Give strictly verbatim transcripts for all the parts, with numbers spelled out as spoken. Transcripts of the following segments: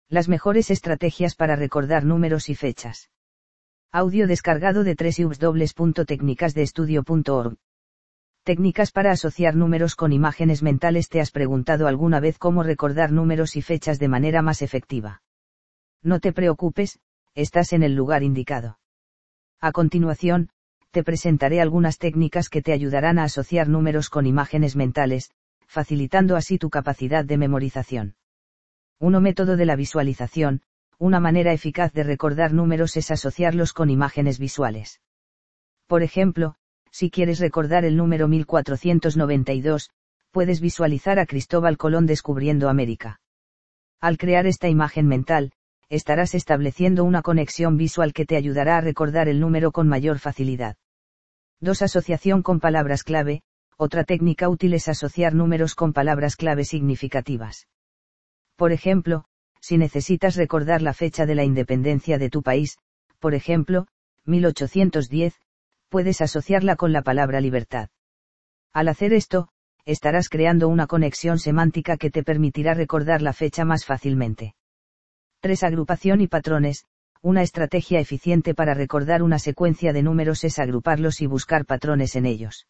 Las mejores estrategias para recordar números y fechas. Audio descargado de doble u doble u doble u punto técnicas de estudio punto org. Técnicas para asociar números con imágenes mentales. ¿Te has preguntado alguna vez cómo recordar números y fechas de manera más efectiva? No te preocupes, estás en el lugar indicado. A continuación, te presentaré algunas técnicas que te ayudarán a asociar números con imágenes mentales, facilitando así tu capacidad de memorización. uno Método de la visualización. Una manera eficaz de recordar números es asociarlos con imágenes visuales. Por ejemplo, si quieres recordar el número mil cuatrocientos noventa y dos, puedes visualizar a Cristóbal Colón descubriendo América. Al crear esta imagen mental, estarás estableciendo una conexión visual que te ayudará a recordar el número con mayor facilidad. dos Asociación con palabras clave. Otra técnica útil es asociar números con palabras clave significativas. Por ejemplo, si necesitas recordar la fecha de la independencia de tu país, por ejemplo, mil ochocientos diez, puedes asociarla con la palabra libertad. Al hacer esto, estarás creando una conexión semántica que te permitirá recordar la fecha más fácilmente. tres Agrupación y patrones. Una estrategia eficiente para recordar una secuencia de números es agruparlos y buscar patrones en ellos.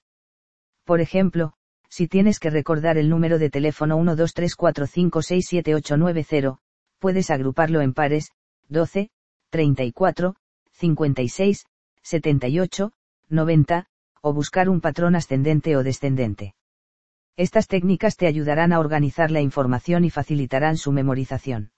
Por ejemplo, si tienes que recordar el número de teléfono uno dos tres cuatro cinco seis siete ocho nueve cero, puedes agruparlo en pares, doce, treinta y cuatro, cincuenta y seis, setenta y ocho, noventa, o buscar un patrón ascendente o descendente. Estas técnicas te ayudarán a organizar la información y facilitarán su memorización.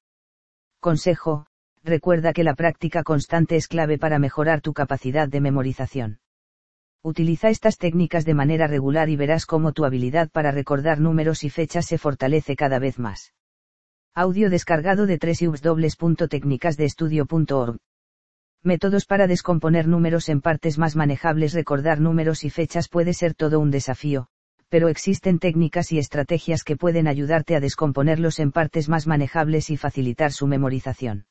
Consejo: recuerda que la práctica constante es clave para mejorar tu capacidad de memorización. Utiliza estas técnicas de manera regular y verás cómo tu habilidad para recordar números y fechas se fortalece cada vez más. Audio descargado de doble u doble u doble u punto técnicas de estudio punto org. Métodos para descomponer números en partes más manejables. Recordar números y fechas puede ser todo un desafío, pero existen técnicas y estrategias que pueden ayudarte a descomponerlos en partes más manejables y facilitar su memorización.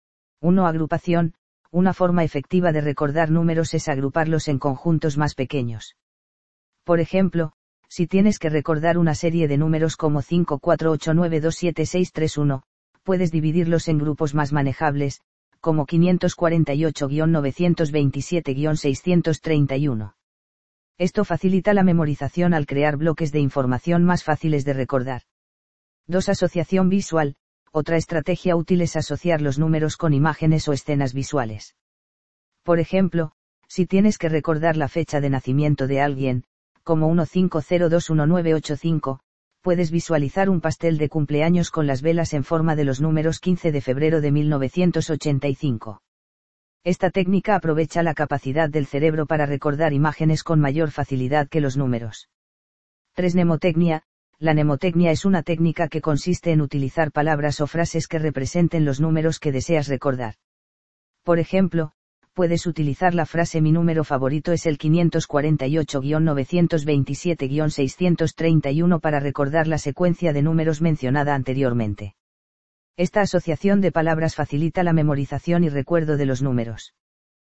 uno Agrupación. Una forma efectiva de recordar números es agruparlos en conjuntos más pequeños. Por ejemplo, si tienes que recordar una serie de números como cinco cuatro ocho nueve dos siete seis tres uno, puedes dividirlos en grupos más manejables, como quinientos cuarenta y ocho guion novecientos veintisiete guion seiscientos treinta y uno. Esto facilita la memorización al crear bloques de información más fáciles de recordar. dos Asociación visual. Otra estrategia útil es asociar los números con imágenes o escenas visuales. Por ejemplo, si tienes que recordar la fecha de nacimiento de alguien, como uno cinco cero dos uno nueve ocho cinco, puedes visualizar un pastel de cumpleaños con las velas en forma de los números quince de febrero de mil novecientos ochenta y cinco. Esta técnica aprovecha la capacidad del cerebro para recordar imágenes con mayor facilidad que los números. tres Mnemotecnia. La mnemotecnia es una técnica que consiste en utilizar palabras o frases que representen los números que deseas recordar. Por ejemplo, puedes utilizar la frase "mi número favorito es el quinientos cuarenta y ocho guion novecientos veintisiete guion seiscientos treinta y uno" para recordar la secuencia de números mencionada anteriormente. Esta asociación de palabras facilita la memorización y recuerdo de los números.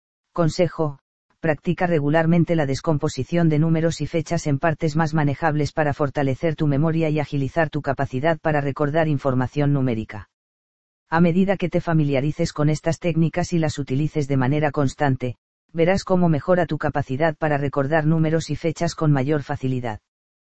Consejo: practica regularmente la descomposición de números y fechas en partes más manejables para fortalecer tu memoria y agilizar tu capacidad para recordar información numérica. A medida que te familiarices con estas técnicas y las utilices de manera constante, verás cómo mejora tu capacidad para recordar números y fechas con mayor facilidad.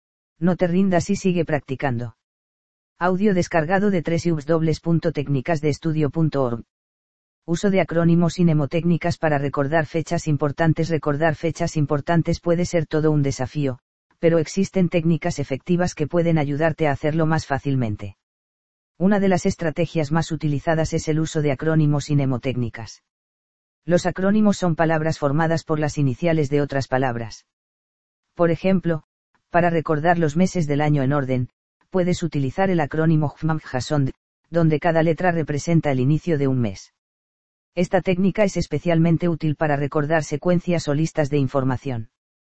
No te rindas y sigue practicando. Audio descargado de doble u doble u doble u punto técnicas de estudio punto org. Uso de acrónimos y mnemotécnicas para recordar fechas importantes. Recordar fechas importantes puede ser todo un desafío, pero existen técnicas efectivas que pueden ayudarte a hacerlo más fácilmente. Una de las estrategias más utilizadas es el uso de acrónimos y mnemotécnicas. Los acrónimos son palabras formadas por las iniciales de otras palabras. Por ejemplo, para recordar los meses del año en orden, puedes utilizar el acrónimo H M A M J A S O N D, donde cada letra representa el inicio de un mes. Esta técnica es especialmente útil para recordar secuencias o listas de información.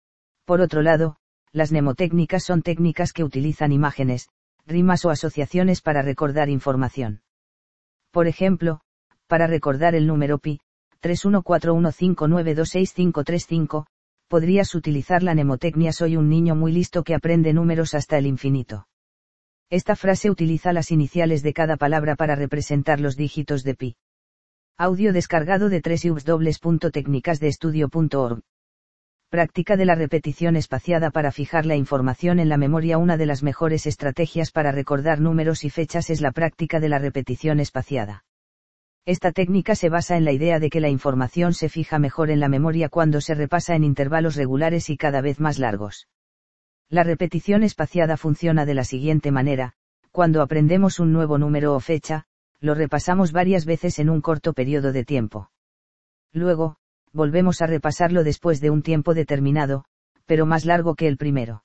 Por otro lado, las mnemotécnicas son técnicas que utilizan imágenes, rimas o asociaciones para recordar información. Por ejemplo, para recordar el número pi, tres uno cuatro uno cinco nueve dos seis cinco tres cinco, podrías utilizar la mnemotecnia "soy un niño muy listo que aprende números hasta el infinito". Esta frase utiliza las iniciales de cada palabra para representar los dígitos de pi. Audio descargado de doble u doble u doble u punto técnicas de estudio punto org. Práctica de la repetición espaciada para fijar la información en la memoria. Una de las mejores estrategias para recordar números y fechas es la práctica de la repetición espaciada. Esta técnica se basa en la idea de que la información se fija mejor en la memoria cuando se repasa en intervalos regulares y cada vez más largos. La repetición espaciada funciona de la siguiente manera: cuando aprendemos un nuevo número o fecha, lo repasamos varias veces en un corto periodo de tiempo. Luego, volvemos a repasarlo después de un tiempo determinado, pero más largo que el primero.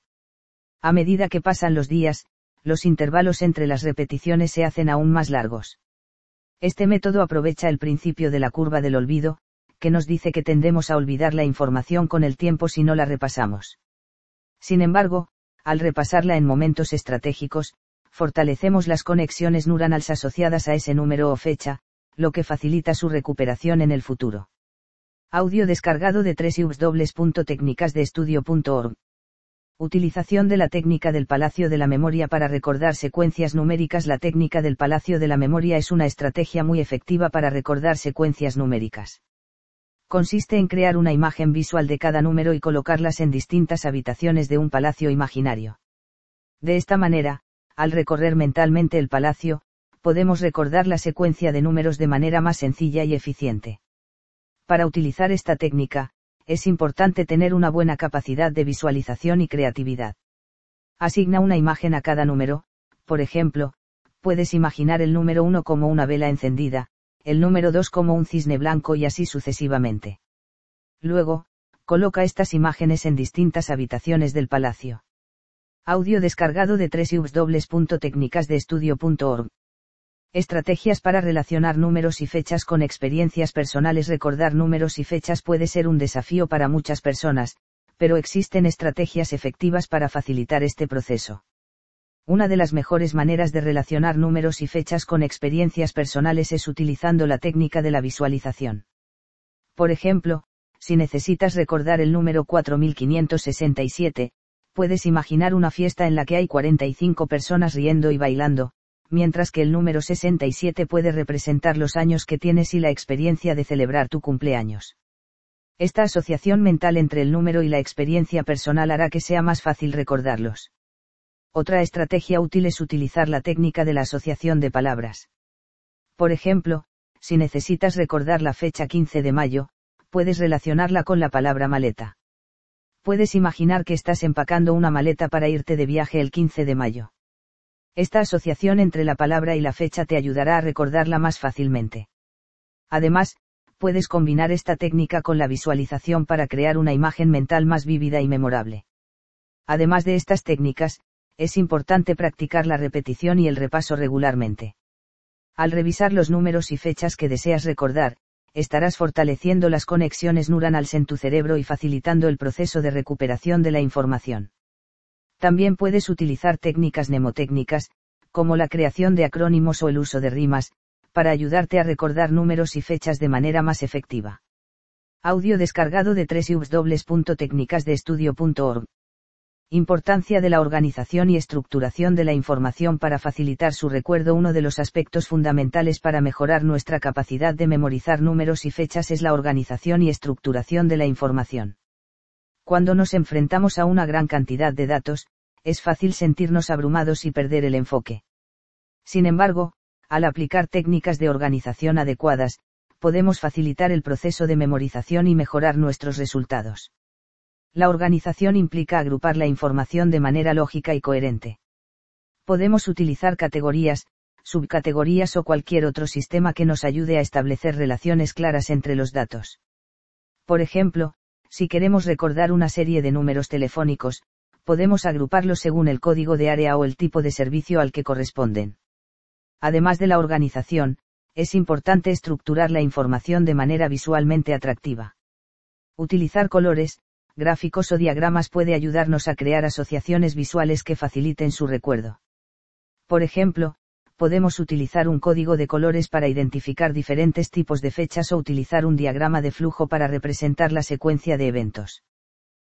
A medida que pasan los días, los intervalos entre las repeticiones se hacen aún más largos. Este método aprovecha el principio de la curva del olvido, que nos dice que tendemos a olvidar la información con el tiempo si no la repasamos. Sin embargo, al repasarla en momentos estratégicos, fortalecemos las conexiones neuronales asociadas a ese número o fecha, lo que facilita su recuperación en el futuro. Audio descargado de doble u doble u doble u punto técnicas de estudio punto org. Utilización de la técnica del Palacio de la Memoria para recordar secuencias numéricas. La técnica del Palacio de la Memoria es una estrategia muy efectiva para recordar secuencias numéricas. Consiste en crear una imagen visual de cada número y colocarlas en distintas habitaciones de un palacio imaginario. De esta manera, al recorrer mentalmente el palacio, podemos recordar la secuencia de números de manera más sencilla y eficiente. Para utilizar esta técnica, es importante tener una buena capacidad de visualización y creatividad. Asigna una imagen a cada número. Por ejemplo, puedes imaginar el número uno como una vela encendida, el número dos como un cisne blanco y así sucesivamente. Luego, coloca estas imágenes en distintas habitaciones del palacio. Audio descargado de doble u doble u doble u punto técnicas de estudio punto org. Estrategias para relacionar números y fechas con experiencias personales. Recordar números y fechas puede ser un desafío para muchas personas, pero existen estrategias efectivas para facilitar este proceso. Una de las mejores maneras de relacionar números y fechas con experiencias personales es utilizando la técnica de la visualización. Por ejemplo, si necesitas recordar el número cuatro mil quinientos sesenta y siete, puedes imaginar una fiesta en la que hay cuarenta y cinco personas riendo y bailando, mientras que el número sesenta y siete puede representar los años que tienes y la experiencia de celebrar tu cumpleaños. Esta asociación mental entre el número y la experiencia personal hará que sea más fácil recordarlos. Otra estrategia útil es utilizar la técnica de la asociación de palabras. Por ejemplo, si necesitas recordar la fecha quince de mayo, puedes relacionarla con la palabra maleta. Puedes imaginar que estás empacando una maleta para irte de viaje el quince de mayo. Esta asociación entre la palabra y la fecha te ayudará a recordarla más fácilmente. Además, puedes combinar esta técnica con la visualización para crear una imagen mental más vívida y memorable. Además de estas técnicas, es importante practicar la repetición y el repaso regularmente. Al revisar los números y fechas que deseas recordar, estarás fortaleciendo las conexiones neuronales en tu cerebro y facilitando el proceso de recuperación de la información. También puedes utilizar técnicas mnemotécnicas, como la creación de acrónimos o el uso de rimas, para ayudarte a recordar números y fechas de manera más efectiva. Audio descargado de doble u doble u doble u punto técnicas de estudio punto org. Importancia de la organización y estructuración de la información para facilitar su recuerdo. Uno de los aspectos fundamentales para mejorar nuestra capacidad de memorizar números y fechas es la organización y estructuración de la información. Cuando nos enfrentamos a una gran cantidad de datos, es fácil sentirnos abrumados y perder el enfoque. Sin embargo, al aplicar técnicas de organización adecuadas, podemos facilitar el proceso de memorización y mejorar nuestros resultados. La organización implica agrupar la información de manera lógica y coherente. Podemos utilizar categorías, subcategorías o cualquier otro sistema que nos ayude a establecer relaciones claras entre los datos. Por ejemplo, si queremos recordar una serie de números telefónicos, podemos agruparlos según el código de área o el tipo de servicio al que corresponden. Además de la organización, es importante estructurar la información de manera visualmente atractiva. Utilizar colores, gráficos o diagramas puede ayudarnos a crear asociaciones visuales que faciliten su recuerdo. Por ejemplo, podemos utilizar un código de colores para identificar diferentes tipos de fechas o utilizar un diagrama de flujo para representar la secuencia de eventos.